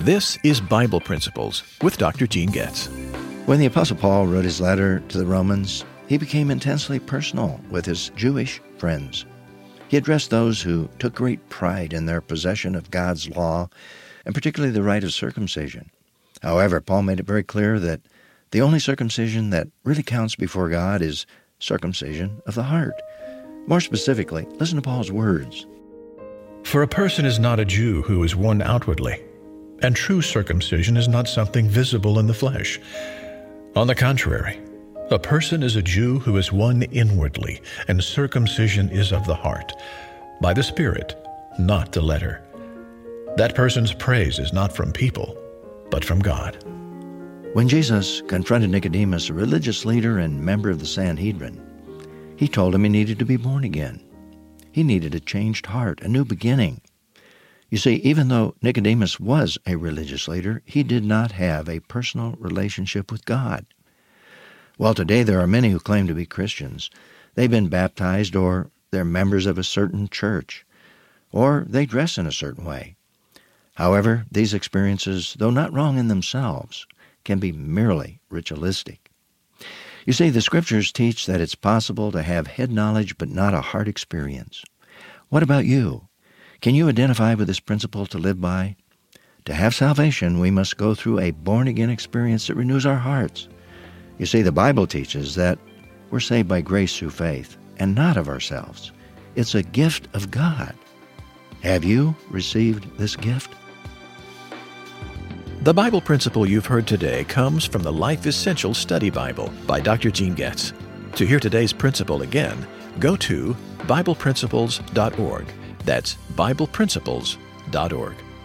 This is Bible Principles with Dr. Gene Getz. When the Apostle Paul wrote his letter to the Romans, he became intensely personal with his Jewish friends. He addressed those who took great pride in their possession of God's law, and particularly the rite of circumcision. However, Paul made it very clear that the only circumcision that really counts before God is circumcision of the heart. More specifically, listen to Paul's words. For a person is not a Jew who is one outwardly, and true circumcision is not something visible in the flesh. On the contrary, a person is a Jew who is one inwardly, and circumcision is of the heart, by the Spirit, not the letter. That person's praise is not from people, but from God. When Jesus confronted Nicodemus, a religious leader and member of the Sanhedrin, he told him he needed to be born again. He needed a changed heart, a new beginning. You see, even though Nicodemus was a religious leader, he did not have a personal relationship with God. Well, today there are many who claim to be Christians. They've been baptized, or they're members of a certain church, or they dress in a certain way. However, these experiences, though not wrong in themselves, can be merely ritualistic. You see, the Scriptures teach that it's possible to have head knowledge but not a heart experience. What about you? Can you identify with this principle to live by? To have salvation, we must go through a born-again experience that renews our hearts. You see, the Bible teaches that we're saved by grace through faith, and not of ourselves. It's a gift of God. Have you received this gift? The Bible principle you've heard today comes from the Life Essential Study Bible by Dr. Gene Getz. To hear today's principle again, go to BiblePrinciples.org. That's BiblePrinciples.org.